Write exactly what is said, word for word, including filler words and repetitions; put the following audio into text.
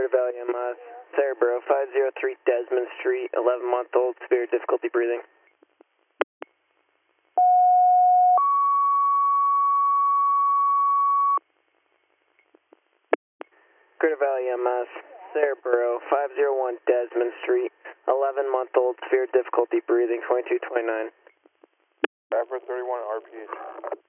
Greater Valley M S, Cerebro, five oh three Desmond Street, eleven month old, severe difficulty breathing. Greater Valley M S, Cerebro, five oh one Desmond Street, eleven month old, severe difficulty breathing, twenty-two twenty-nine. Bradford thirty-one R P.